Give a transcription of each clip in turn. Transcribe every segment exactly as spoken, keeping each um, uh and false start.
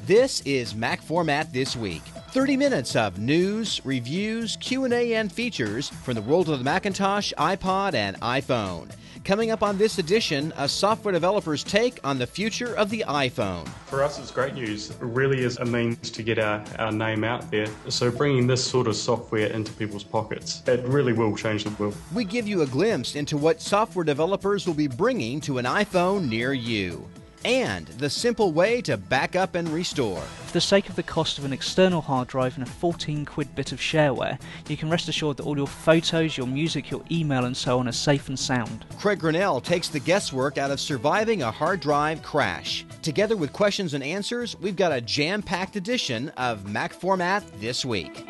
This is Mac Format This Week. thirty minutes of news, reviews, Q and A, and features from the world of the Macintosh, iPod, and iPhone. Coming up on this edition, a software developer's take on the future of the iPhone. For us, it's great news. It really is a means to get our, our name out there. So bringing this sort of software into people's pockets, it really will change the world. We give you a glimpse into what software developers will be bringing to an iPhone near you. And the simple way to back up and restore. For the sake of the cost of an external hard drive and a fourteen quid bit of shareware, you can rest assured that all your photos, your music, your email and so on are safe and sound. Craig Grinnell takes the guesswork out of surviving a hard drive crash. Together with questions and answers, we've got a jam-packed edition of Mac Format This Week.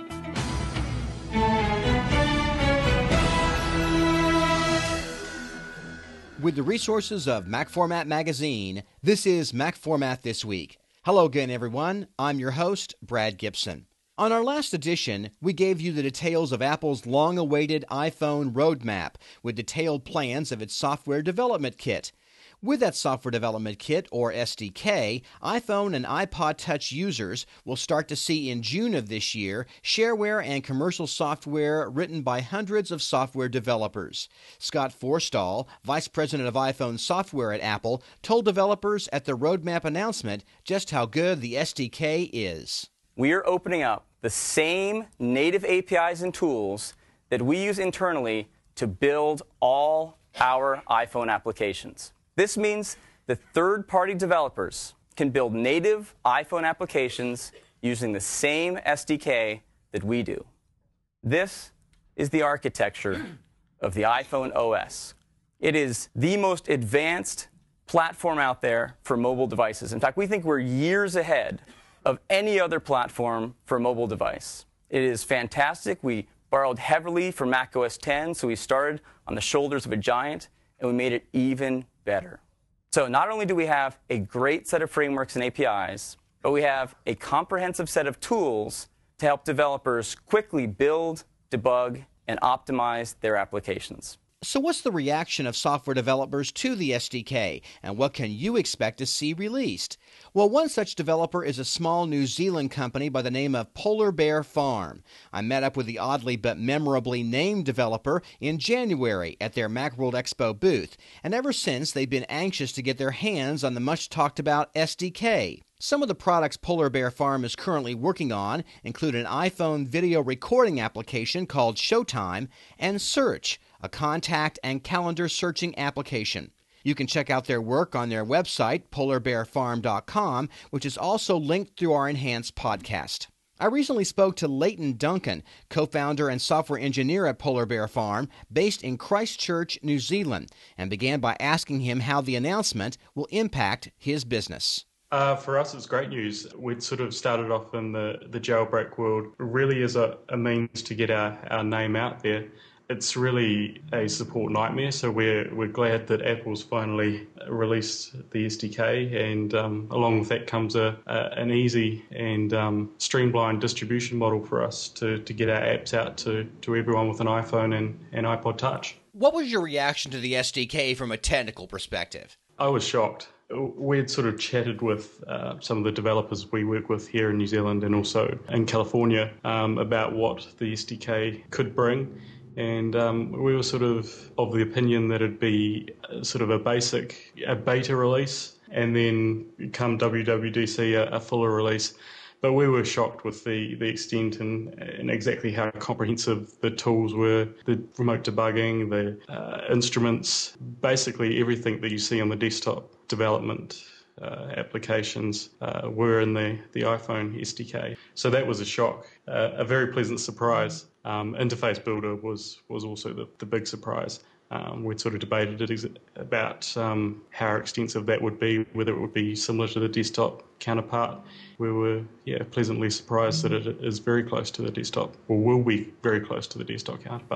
With the resources of Mac Format Magazine, this is Mac Format This Week. Hello again, everyone. I'm your host, Brad Gibson. On our last edition, we gave you the details of Apple's long-awaited iPhone roadmap with detailed plans of its software development kit. With that software development kit, or S D K, iPhone and iPod Touch users will start to see in June of this year shareware and commercial software written by hundreds of software developers. Scott Forstall, Vice President of iPhone Software at Apple, told developers at the roadmap announcement just how good the S D K is. We are opening up the same native A P Is and tools that we use internally to build all our iPhone applications. This means that third-party developers can build native iPhone applications using the same S D K that we do. This is the architecture of the iPhone O S. It is the most advanced platform out there for mobile devices. In fact, we think we're years ahead of any other platform for a mobile device. It is fantastic. We borrowed heavily from Mac O S ten, so we started on the shoulders of a giant, and we made it even better. So not only do we have a great set of frameworks and A P Is, but we have a comprehensive set of tools to help developers quickly build, debug, and optimize their applications. So what's the reaction of software developers to the S D K, and what can you expect to see released? Well, one such developer is a small New Zealand company by the name of Polar Bear Farm. I met up with the oddly but memorably named developer in January at their Macworld Expo booth, and ever since they've been anxious to get their hands on the much-talked-about S D K. Some of the products Polar Bear Farm is currently working on include an iPhone video recording application called Showtime and Search, a contact and calendar searching application. You can check out their work on their website, polar bear farm dot com, which is also linked through our enhanced podcast. I recently spoke to Leighton Duncan, co-founder and software engineer at Polar Bear Farm, based in Christchurch, New Zealand, and began by asking him how the announcement will impact his business. Uh, for us, it's great news. We'd sort of started off in the, the jailbreak world. It really is a, a means to get our, our name out there. It's really a support nightmare, so we're we're glad that Apple's finally released the S D K, and um, along with that comes a, a an easy and um, streamlined distribution model for us to, to get our apps out to, to everyone with an iPhone and, and iPod Touch. What was your reaction to the S D K from a technical perspective? I was shocked. We had sort of chatted with uh, some of the developers we work with here in New Zealand and also in California um, about what the S D K could bring. And um, we were sort of of the opinion that it'd be sort of a basic, a beta release, and then come W W D C, a, a fuller release. But we were shocked with the, the extent and, and exactly how comprehensive the tools were, the remote debugging, the uh, instruments, basically everything that you see on the desktop development uh, applications uh, were in the, the iPhone S D K. So that was a shock, uh, a very pleasant surprise. Um, Interface Builder was, was also the, the big surprise. Um, we'd sort of debated it ex- about um, how extensive that would be, whether it would be similar to the desktop counterpart. We were yeah, pleasantly surprised that it is very close to the desktop, or will be very close to the desktop counterpart.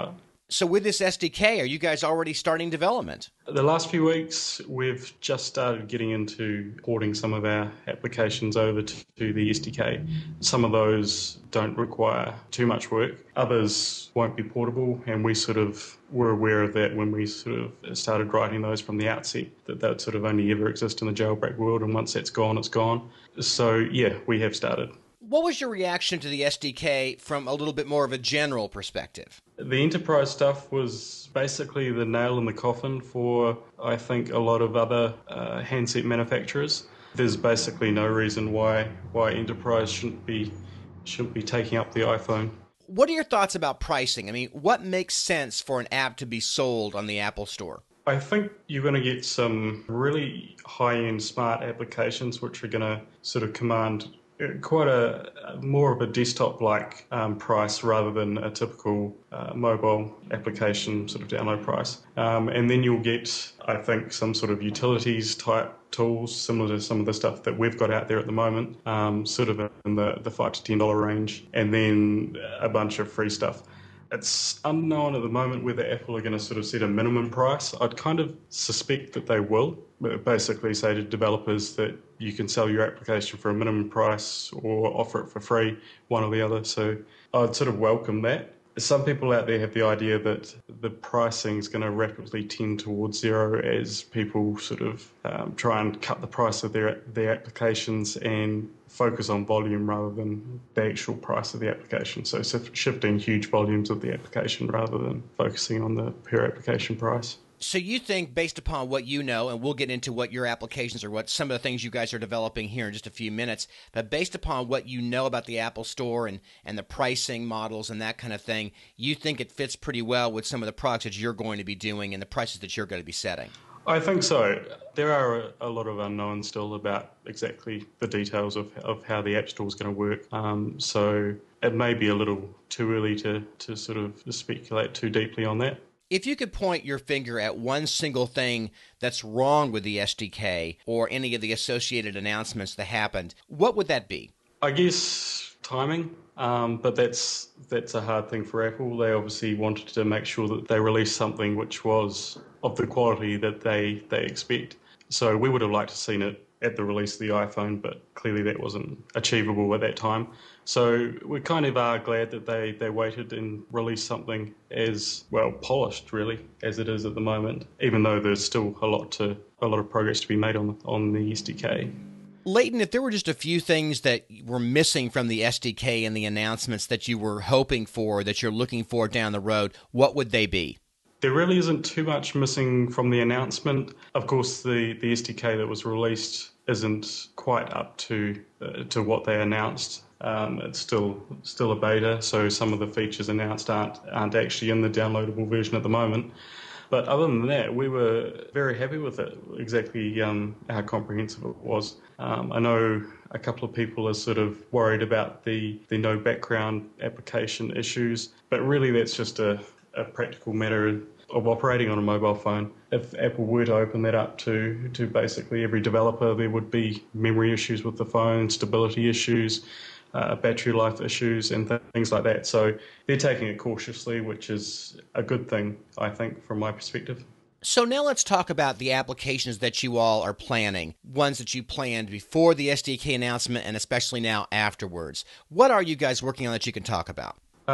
So with this S D K, are you guys already starting development? The last few weeks, we've just started getting into porting some of our applications over to, to the S D K. Some of those don't require too much work. Others won't be portable, and we sort of were aware of that when we sort of started writing those from the outset, that that would sort of only ever exist in the jailbreak world, and once that's gone, it's gone. So, yeah, we have started. What was your reaction to the S D K from a little bit more of a general perspective? The enterprise stuff was basically the nail in the coffin for, I think, a lot of other uh, handset manufacturers. There's basically no reason why why enterprise shouldn't be shouldn't be taking up the iPhone. What are your thoughts about pricing? I mean, what makes sense for an app to be sold on the Apple Store? I think you're going to get some really high-end smart applications which are going to sort of command quite a more of a desktop-like um, price rather than a typical uh, mobile application sort of download price. Um, and then you'll get, I think, some sort of utilities type tools similar to some of the stuff that we've got out there at the moment, um, sort of in the, the five to ten dollar range, and then a bunch of free stuff. It's unknown at the moment whether Apple are going to sort of set a minimum price. I'd kind of suspect that they will, basically say to developers that you can sell your application for a minimum price or offer it for free, one or the other. So I'd sort of welcome that. Some people out there have the idea that the pricing is going to rapidly tend towards zero as people sort of um, try and cut the price of their their applications and focus on volume rather than the actual price of the application. So shifting huge volumes of the application rather than focusing on the per application price. So you think, based upon what you know, and we'll get into what your applications are, what some of the things you guys are developing here in just a few minutes, but based upon what you know about the Apple Store and, and the pricing models and that kind of thing, you think it fits pretty well with some of the products that you're going to be doing and the prices that you're going to be setting? I think so. There are a lot of unknowns still about exactly the details of, of how the App Store is going to work. Um, so it may be a little too early to, to sort of speculate too deeply on that. If you could point your finger at one single thing that's wrong with the S D K or any of the associated announcements that happened, what would that be? I guess timing, um, but that's that's a hard thing for Apple. They obviously wanted to make sure that they released something which was of the quality that they, they expect. So we would have liked to have seen it at the release of the iPhone, but clearly that wasn't achievable at that time. So we kind of are glad that they, they waited and released something as, well, polished, really, as it is at the moment, even though there's still a lot to a lot of progress to be made on, on the S D K. Leighton, if there were just a few things that were missing from the S D K and the announcements that you were hoping for, that you're looking for down the road, what would they be? There really isn't too much missing from the announcement. Of course, the, the S D K that was released isn't quite up to uh, to what they announced. Um, it's still still a beta, so some of the features announced aren't aren't actually in the downloadable version at the moment. But other than that, we were very happy with it, exactly um, how comprehensive it was. Um, I know a couple of people are sort of worried about the, the no background application issues, but really that's just a, a practical matter of operating on a mobile phone. If Apple were to open that up to, to basically every developer, there would be memory issues with the phone, stability issues, uh, battery life issues, and th- things like that. So they're taking it cautiously, which is a good thing, I think, from my perspective. So now let's talk about the applications that you all are planning, ones that you planned before the S D K announcement and especially now afterwards. What are you guys working on that you can talk about?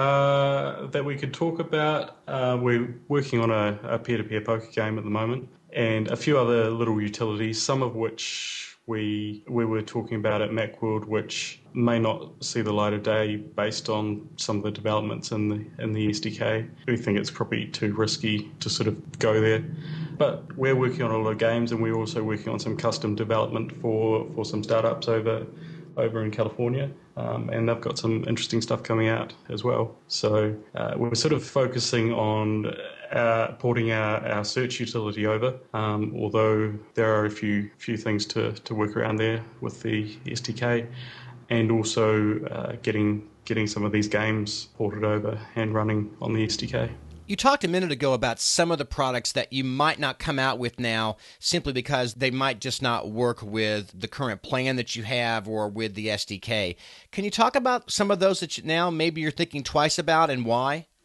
Uh, that we could talk about. Uh, we're working on a, a peer-to-peer poker game at the moment, and a few other little utilities, some of which we we were talking about at Macworld, which may not see the light of day based on some of the developments in the in the S D K. We think it's probably too risky to sort of go there. But we're working on a lot of games, and we're also working on some custom development for, for some startups over over in California, um, and they've got some interesting stuff coming out as well. So uh, we're sort of focusing on uh, porting our, our search utility over, um, although there are a few few things to, to work around there with the S D K, and also uh, getting getting some of these games ported over and running on the S D K. You talked a minute ago about some of the products that you might not come out with now simply because they might just not work with the current plan that you have or with the S D K. Can you talk about some of those that you, now maybe you're thinking twice about and why?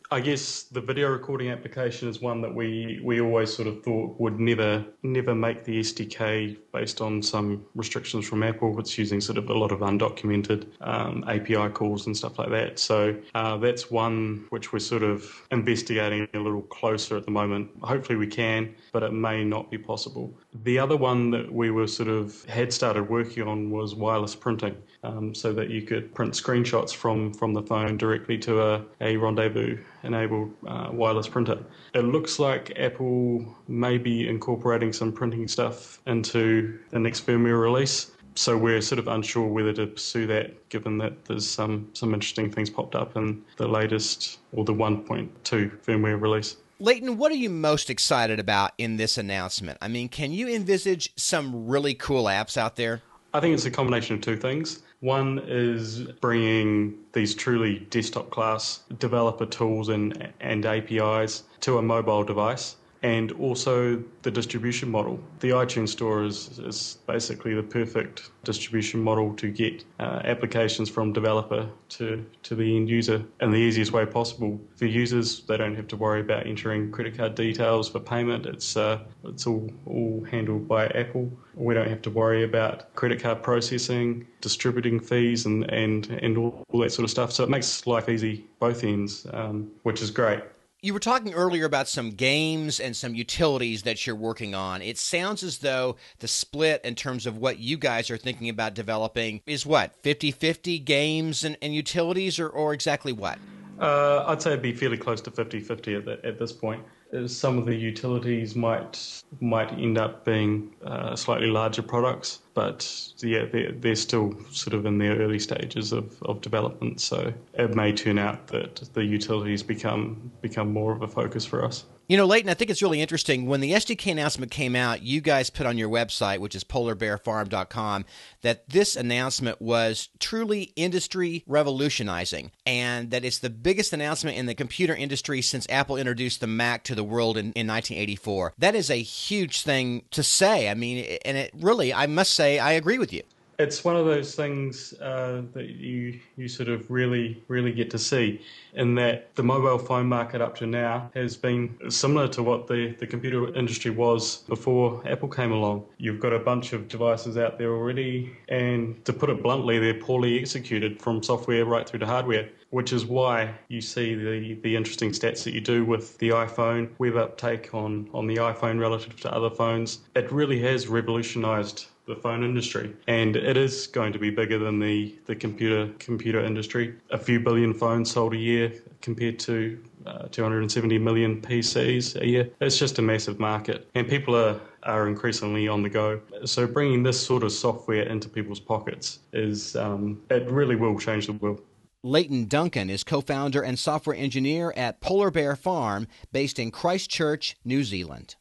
I guess the video recording application is one that we, we always sort of thought would never never make the S D K based on some restrictions from Apple. It's using sort of a lot of undocumented um, A P I calls and stuff like that. So uh, that's one which we're sort of investigating a little closer at the moment. Hopefully we can, but it may not be possible. The other one that we were sort of had started working on was wireless printing, um, so that you could print screenshots from, from the phone directly to a, a Rendezvous-enabled uh, wireless printer. It looks like Apple may be incorporating some printing stuff into the next firmware release. So we're sort of unsure whether to pursue that, given that there's some, some interesting things popped up in the latest, or the one point two firmware release. Leighton, what are you most excited about in this announcement? I mean, can you envisage some really cool apps out there? I think it's a combination of two things. One is bringing these truly desktop-class developer tools and, and A P Is to a mobile device, and also the distribution model. The iTunes Store is, is basically the perfect distribution model to get uh, applications from developer to, to the end user in the easiest way possible. For users, they don't have to worry about entering credit card details for payment. It's uh, it's all, all handled by Apple. We don't have to worry about credit card processing, distributing fees, and, and, and all, all that sort of stuff. So it makes life easy both ends, um, which is great. You were talking earlier about some games and some utilities that you're working on. It sounds as though the split in terms of what you guys are thinking about developing is what, fifty-fifty games and, and utilities, or, or exactly what? Uh, I'd say it'd be fairly close to fifty-fifty at, the, at this point. Some of the utilities might might end up being uh, slightly larger products, but yeah, they're, they're still sort of in their early stages of, of development. So it may turn out that the utilities become become more of a focus for us. You know, Leighton, I think it's really interesting. When the S D K announcement came out, you guys put on your website, which is polar bear farm dot com, that this announcement was truly industry revolutionizing, and that it's the biggest announcement in the computer industry since Apple introduced the Mac to the world in, in nineteen eighty-four. That is a huge thing to say. I mean, and it really, I must say, I agree with you. It's one of those things uh, that you you sort of really, really get to see, in that the mobile phone market up to now has been similar to what the, the computer industry was before Apple came along. You've got a bunch of devices out there already, and to put it bluntly, they're poorly executed from software right through to hardware, which is why you see the, the interesting stats that you do with the iPhone, web uptake on, on the iPhone relative to other phones. It really has revolutionized the phone industry, and it is going to be bigger than the, the computer computer industry. A few billion phones sold a year compared to uh, two hundred seventy million P Cs a year. It's just a massive market, and people are, are increasingly on the go. So bringing this sort of software into people's pockets is, um, it really will change the world. Leighton Duncan is co-founder and software engineer at Polar Bear Farm, based in Christchurch, New Zealand.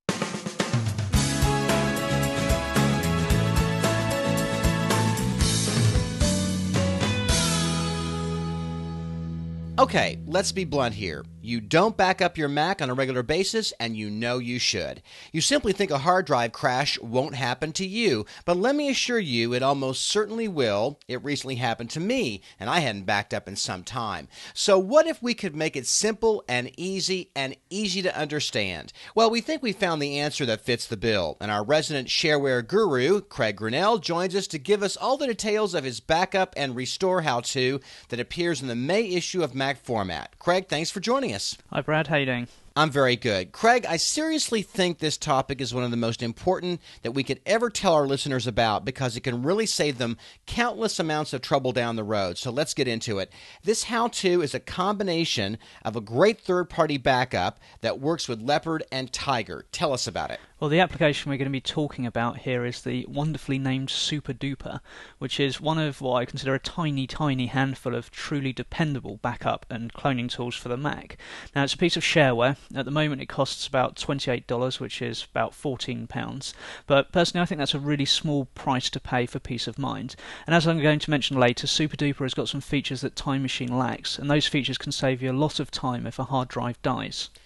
Okay, let's be blunt here. You don't back up your Mac on a regular basis, and you know you should. You simply think a hard drive crash won't happen to you, but let me assure you it almost certainly will. It recently happened to me, and I hadn't backed up in some time. So what if we could make it simple and easy and easy to understand? Well, we think we found the answer that fits the bill, and our resident shareware guru, Craig Grinnell, joins us to give us all the details of his backup and restore how-to that appears in the May issue of Mac Format. Craig, thanks for joining us. Hi, Brad. How you doing? I'm very good. Craig, I seriously think this topic is one of the most important that we could ever tell our listeners about, because it can really save them countless amounts of trouble down the road. So let's get into it. This how-to is a combination of a great third-party backup that works with Leopard and Tiger. Tell us about it. Well, the application we're going to be talking about here is the wonderfully named SuperDuper, which is one of what I consider a tiny, tiny handful of truly dependable backup and cloning tools for the Mac. Now, it's a piece of shareware. At the moment, it costs about twenty-eight dollars, which is about fourteen pounds. But personally, I think that's a really small price to pay for peace of mind. And as I'm going to mention later, SuperDuper has got some features that Time Machine lacks, and those features can save you a lot of time if a hard drive dies.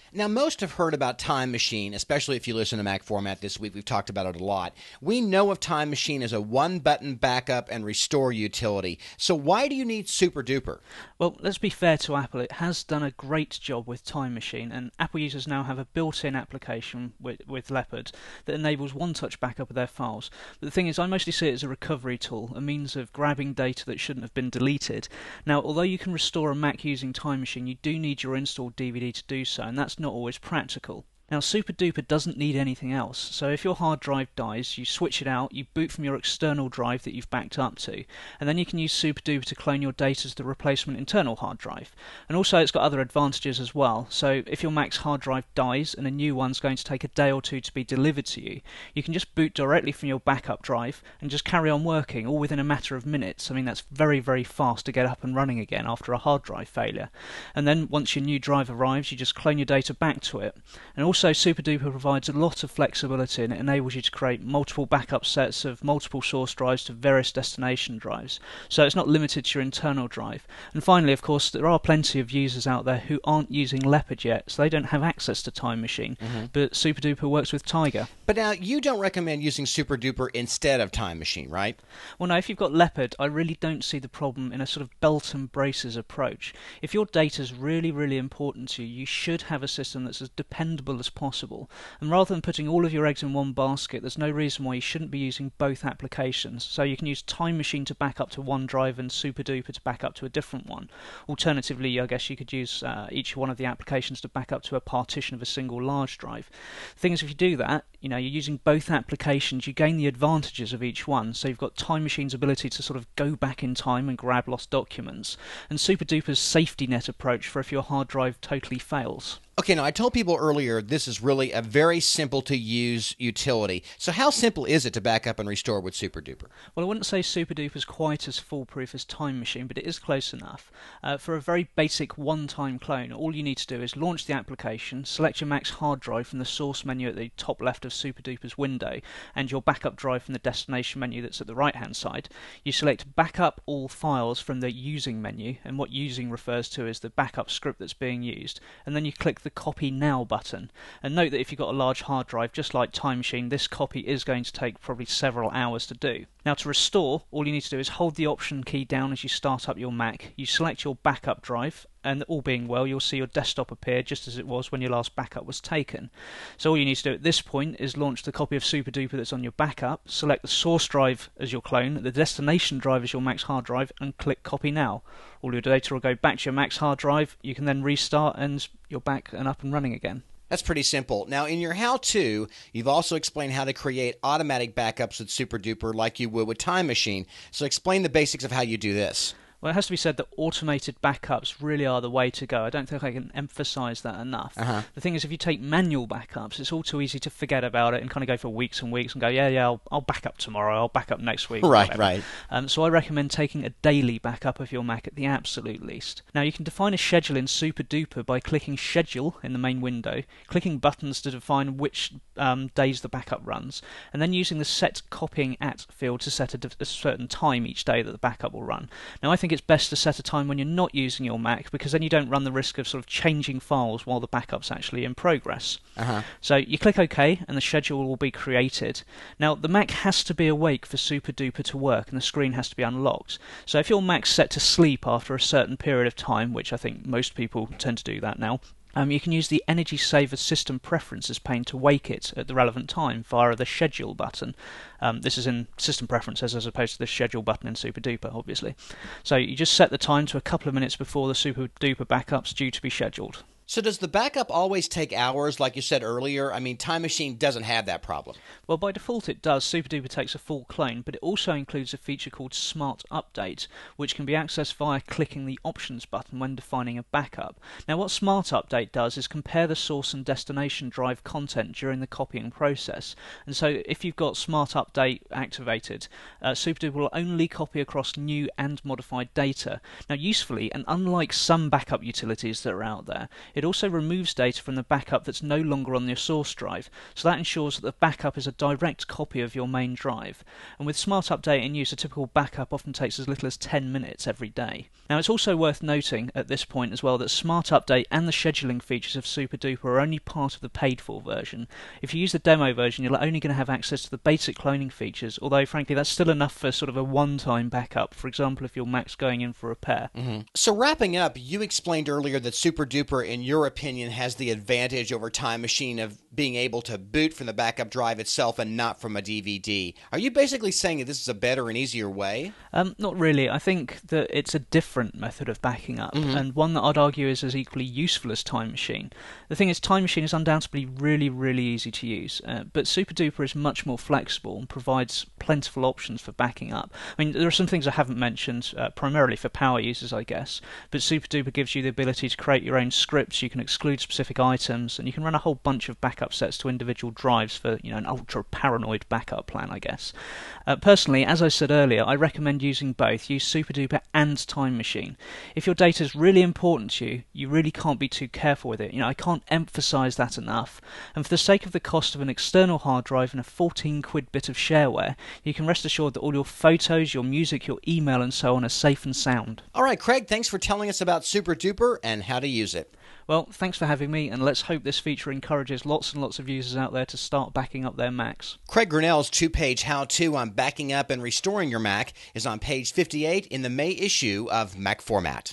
Now, most have heard about Time Machine, especially if you listen to Mac Format this week. We've talked about it a lot. We know of Time Machine as a one-button backup and restore utility. So why do you need SuperDuper? Well, let's be fair to Apple. It has done a great job with Time Machine, and Apple users now have a built-in application with, with Leopard that enables one-touch backup of their files. But the thing is, I mostly see it as a recovery tool, a means of grabbing data that shouldn't have been deleted. Now, although you can restore a Mac using Time Machine, you do need your installed D V D to do so, and that's not always practical. Now, SuperDuper doesn't need anything else, so if your hard drive dies, you switch it out, you boot from your external drive that you've backed up to, and then you can use SuperDuper to clone your data to the replacement internal hard drive. And also it's got other advantages as well, so if your Mac's hard drive dies and a new one's going to take a day or two to be delivered to you, you can just boot directly from your backup drive and just carry on working, all within a matter of minutes. I mean, that's very, very fast to get up and running again after a hard drive failure. And then once your new drive arrives, you just clone your data back to it. And also Also, SuperDuper provides a lot of flexibility, and it enables you to create multiple backup sets of multiple source drives to various destination drives. So it's not limited to your internal drive. And finally, of course, there are plenty of users out there who aren't using Leopard yet, so they don't have access to Time Machine. Mm-hmm. But SuperDuper works with Tiger. But now, you don't recommend using SuperDuper instead of Time Machine, right? Well, no, if you've got Leopard, I really don't see the problem in a sort of belt and braces approach. If your data's really, really important to you, you should have a system that's as dependable as possible. And rather than putting all of your eggs in one basket, there's no reason why you shouldn't be using both applications. So you can use Time Machine to back up to one drive and SuperDuper to back up to a different one. Alternatively, I guess you could use uh, each one of the applications to back up to a partition of a single large drive. The thing is, if you do that, you know, you're using both applications, you gain the advantages of each one. So you've got Time Machine's ability to sort of go back in time and grab lost documents, and SuperDuper's safety net approach for if your hard drive totally fails. Okay, now I told people earlier this is really a very simple to use utility. So how simple is it to back up and restore with SuperDuper? Well, I wouldn't say SuperDuper is quite as foolproof as Time Machine, but it is close enough. Uh, for a very basic one-time clone, all you need to do is launch the application, select your Mac's hard drive from the source menu at the top left of SuperDuper's window, and your backup drive from the destination menu that's at the right-hand side. You select Backup All Files from the Using menu, and what Using refers to is the backup script that's being used, and then you click the Copy Now button. And note that if you've got a large hard drive, just like Time Machine, this copy is going to take probably several hours to do. Now, to restore, all you need to do is hold the Option key down as you start up your Mac. You select your backup drive, and all being well, you'll see your desktop appear just as it was when your last backup was taken. So all you need to do at this point is launch the copy of SuperDuper that's on your backup, select the source drive as your clone, the destination drive as your Mac's hard drive, and click Copy Now. All your data will go back to your Mac's hard drive. You can then restart, and you're back and up and running again. That's pretty simple. Now, in your how-to, you've also explained how to create automatic backups with SuperDuper like you would with Time Machine. So explain the basics of how you do this. Well, it has to be said that automated backups really are the way to go. I don't think I can emphasize that enough. Uh-huh. The thing is, if you take manual backups, it's all too easy to forget about it and kind of go for weeks and weeks and go, yeah, yeah, I'll, I'll back up tomorrow, I'll back up next week. Right, right. Um, so I recommend taking a daily backup of your Mac at the absolute least. Now, you can define a schedule in SuperDuper by clicking Schedule in the main window, clicking buttons to define which um, days the backup runs, and then using the Set Copying At field to set a, a certain time each day that the backup will run. Now, I think it's best to set a time when you're not using your Mac, because then you don't run the risk of sort of changing files while the backup's actually in progress. Uh-huh. So you click OK, and the schedule will be created. Now, the Mac has to be awake for SuperDuper to work, and the screen has to be unlocked. So if your Mac's set to sleep after a certain period of time, which I think most people tend to do that now, Um, you can use the Energy Saver System Preferences pane to wake it at the relevant time via the Schedule button. Um, this is in System Preferences as opposed to the Schedule button in SuperDuper, obviously. So you just set the time to a couple of minutes before the SuperDuper backup's due to be scheduled. So does the backup always take hours, like you said earlier? I mean, Time Machine doesn't have that problem. Well, by default it does. SuperDuper takes a full clone, but it also includes a feature called Smart Update, which can be accessed via clicking the Options button when defining a backup. Now, what Smart Update does is compare the source and destination drive content during the copying process. And so if you've got Smart Update activated, uh, SuperDuper will only copy across new and modified data. Now, usefully, and unlike some backup utilities that are out there, It also removes data from the backup that's no longer on your source drive, so that ensures that the backup is a direct copy of your main drive. And with Smart Update in use, a typical backup often takes as little as ten minutes every day. Now, it's also worth noting at this point as well that Smart Update and the scheduling features of SuperDuper are only part of the paid-for version. If you use the demo version, you're only going to have access to the basic cloning features, although frankly that's still enough for sort of a one-time backup, for example if your Mac's going in for repair. Mm-hmm. So wrapping up, you explained earlier that SuperDuper, in your opinion, has the advantage over Time Machine of being able to boot from the backup drive itself and not from a D V D. Are you basically saying that this is a better and easier way? Um, not really. I think that it's a different method of backing up, mm-hmm. and one that I'd argue is as equally useful as Time Machine. The thing is, Time Machine is undoubtedly really, really easy to use, uh, but SuperDuper is much more flexible and provides plentiful options for backing up. I mean, there are some things I haven't mentioned, uh, primarily for power users, I guess, but SuperDuper gives you the ability to create your own scripts, you can exclude specific items, and you can run a whole bunch of backup sets to individual drives for, you know, an ultra-paranoid backup plan, I guess. Uh, personally, as I said earlier, I recommend using both. Use SuperDuper and Time Machine. If your data is really important to you, you really can't be too careful with it. You know, I can't emphasise that enough. And for the sake of the cost of an external hard drive and a fourteen quid bit of shareware, you can rest assured that all your photos, your music, your email and so on are safe and sound. All right, Craig, thanks for telling us about SuperDuper and how to use it. Well, thanks for having me, and let's hope this feature encourages lots and lots of users out there to start backing up their Macs. Craig Grinnell's two-page how-to on backing up and restoring your Mac is on page fifty-eight in the May issue of Mac Format.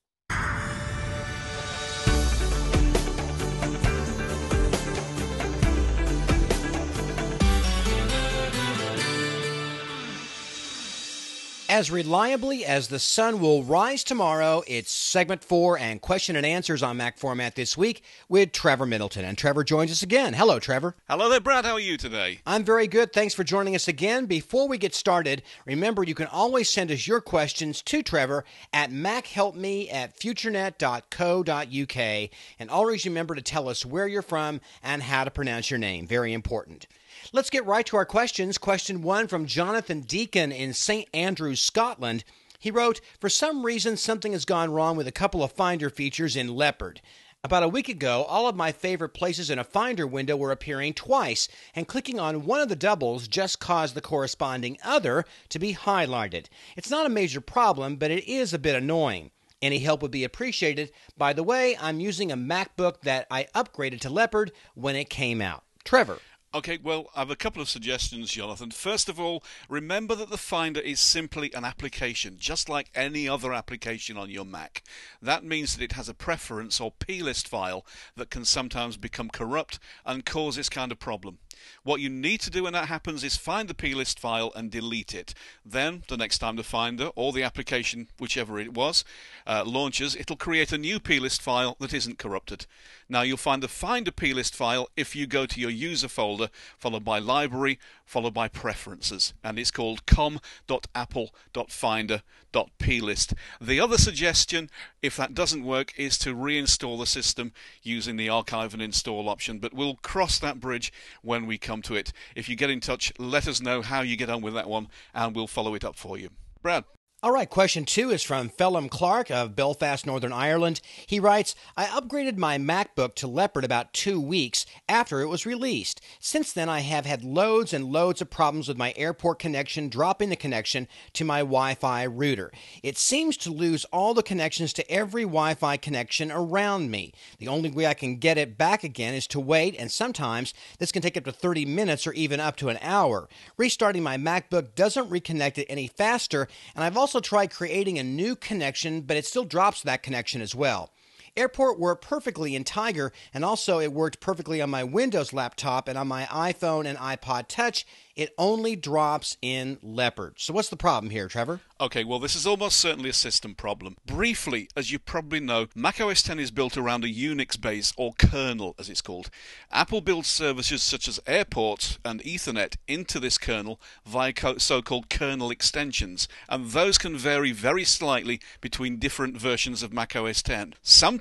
As reliably as the sun will rise tomorrow, it's segment four and question and answers on Mac Format this week with Trevor Middleton. And Trevor joins us again. Hello, Trevor. Hello there, Brad. How are you today? I'm very good. Thanks for joining us again. Before we get started, remember you can always send us your questions to Trevor at machelpme at futurenet dot co dot uk. And always remember to tell us where you're from and how to pronounce your name. Very important. Let's get right to our questions. Question one from Jonathan Deacon in Saint Andrews, Scotland. He wrote, for some reason, something has gone wrong with a couple of Finder features in Leopard. About a week ago, all of my favorite places in a Finder window were appearing twice, and clicking on one of the doubles just caused the corresponding other to be highlighted. It's not a major problem, but it is a bit annoying. Any help would be appreciated. By the way, I'm using a MacBook that I upgraded to Leopard when it came out. Trevor. Okay, well, I have a couple of suggestions, Jonathan. First of all, remember that the Finder is simply an application, just like any other application on your Mac. That means that it has a preference or plist file that can sometimes become corrupt and cause this kind of problem. What you need to do when that happens is find the plist file and delete it. Then, the next time the Finder, or the application, whichever it was, uh, launches, it'll create a new plist file that isn't corrupted. Now, you'll find the Finder plist file if you go to your user folder, followed by Library, followed by Preferences, and it's called com dot apple dot finder dot plist. The other suggestion, if that doesn't work, is to reinstall the system using the archive and install option, but we'll cross that bridge when we come to it. If you get in touch, let us know how you get on with that one, and we'll follow it up for you. Brad. All right, question two is from Phelim Clark of Belfast, Northern Ireland. He writes, I upgraded my MacBook to Leopard about two weeks after it was released. Since then, I have had loads and loads of problems with my airport connection dropping the connection to my Wi-Fi router. It seems to lose all the connections to every Wi-Fi connection around me. The only way I can get it back again is to wait, and sometimes this can take up to thirty minutes or even up to an hour. Restarting my MacBook doesn't reconnect it any faster, and I've also tried creating a new connection, but it still drops that connection as well. Airport worked perfectly in Tiger, and also it worked perfectly on my Windows laptop and on my iPhone and iPod Touch. It only drops in Leopard. So what's the problem here, Trevor? Okay, well, this is almost certainly a system problem. Briefly, as you probably know, Mac O S X is built around a Unix base, or kernel as it's called. Apple builds services such as Airport and Ethernet into this kernel via so-called kernel extensions, and those can vary very slightly between different versions of Mac O S X. Sometimes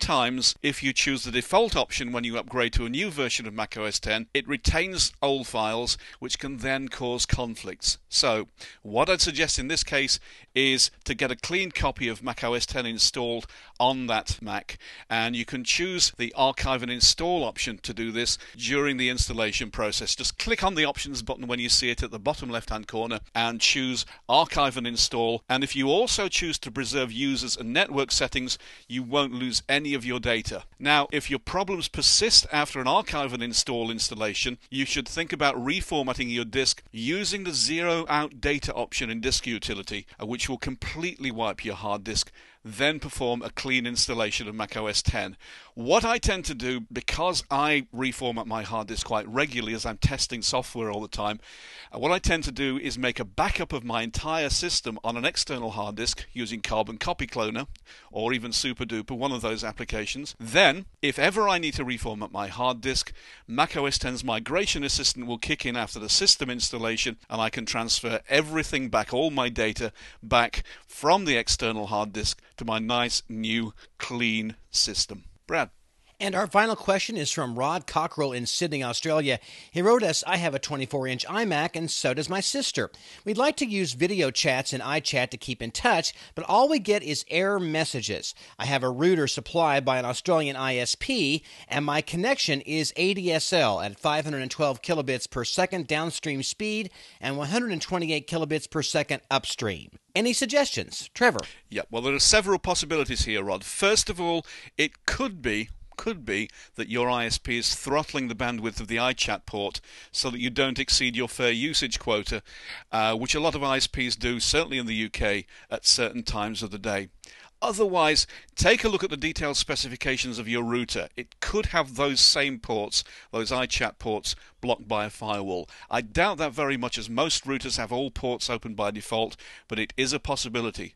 sometimes if you choose the default option when you upgrade to a new version of Mac O S X, it retains old files, which can then cause conflicts. So what I'd suggest in this case is to get a clean copy of Mac O S X installed on that Mac, and you can choose the archive and install option to do this during the installation process. Just click on the options button when you see it at the bottom left hand corner and choose archive and install, and if you also choose to preserve users and network settings, you won't lose any of your data. Now, if your problems persist after an archive and install installation, you should think about reformatting your disk using the zero out data option in Disk Utility, which will completely wipe your hard disk, then perform a clean installation of Mac O S X. What I tend to do, because I reformat my hard disk quite regularly as I'm testing software all the time, what I tend to do is make a backup of my entire system on an external hard disk using Carbon Copy Cloner or even SuperDuper, one of those applications. Then, if ever I need to reformat my hard disk, Mac O S X's Migration Assistant will kick in after the system installation, and I can transfer everything back, all my data back from the external hard disk to my nice, new, clean system. Brad. And our final question is from Rod Cockrell in Sydney, Australia. He wrote us, I have a twenty-four inch iMac and so does my sister. We'd like to use video chats in iChat to keep in touch, but all we get is error messages. I have a router supplied by an Australian I S P, and my connection is A D S L at five hundred twelve kilobits per second downstream speed and one hundred twenty-eight kilobits per second upstream. Any suggestions? Trevor? Yeah, well, there are several possibilities here, Rod. First of all, it could be could be that your I S P is throttling the bandwidth of the iChat port so that you don't exceed your fair usage quota, uh, which a lot of I S Ps do, certainly in the U K, at certain times of the day. Otherwise, take a look at the detailed specifications of your router. It could have those same ports, those iChat ports, blocked by a firewall. I doubt that very much, as most routers have all ports open by default, but it is a possibility.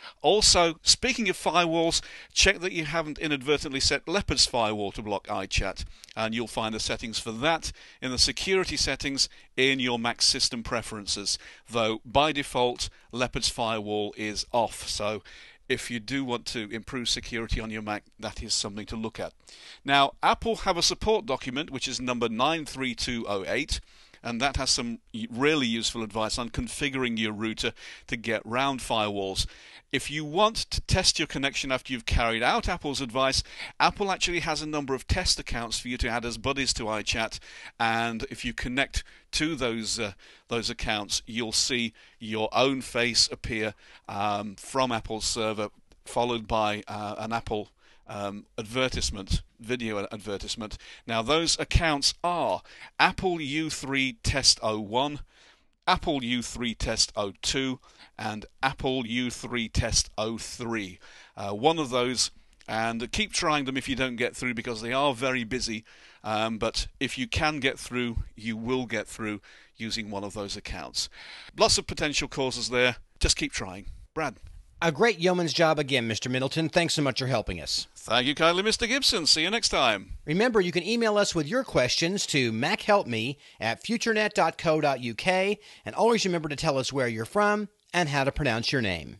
Also, speaking of firewalls, check that you haven't inadvertently set Leopard's firewall to block iChat, and you'll find the settings for that in the security settings in your Mac system preferences, though by default Leopard's firewall is off, so if you do want to improve security on your Mac, that is something to look at. Now, Apple have a support document which is number nine three two oh eight, and that has some really useful advice on configuring your router to get round firewalls. If you want to test your connection after you've carried out Apple's advice, Apple actually has a number of test accounts for you to add as buddies to iChat, and if you connect to those uh, those accounts, you'll see your own face appear um, from Apple's server, followed by uh, an Apple Um, advertisement, video advertisement. Now those accounts are Apple U three Test oh one, Apple U three Test oh two, and Apple U three Test oh three. Uh, one of those, and keep trying them if you don't get through, because they are very busy, um, but if you can get through, you will get through using one of those accounts. Lots of potential causes there. Just keep trying. Brad. A great yeoman's job again, Mister Middleton. Thanks so much for helping us. Thank you kindly, Mister Gibson. See you next time. Remember, you can email us with your questions to machelpme at futurenet dot co dot uk, and always remember to tell us where you're from and how to pronounce your name.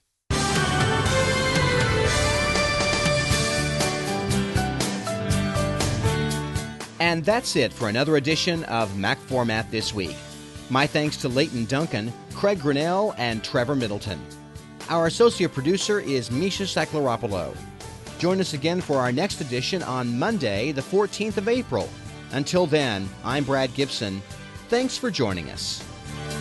And that's it for another edition of Mac Format This Week. My thanks to Leighton Duncan, Craig Grinnell, and Trevor Middleton. Our associate producer is Misha Saklaropoulos. Join us again for our next edition on Monday, the fourteenth of April. Until then, I'm Brad Gibson. Thanks for joining us.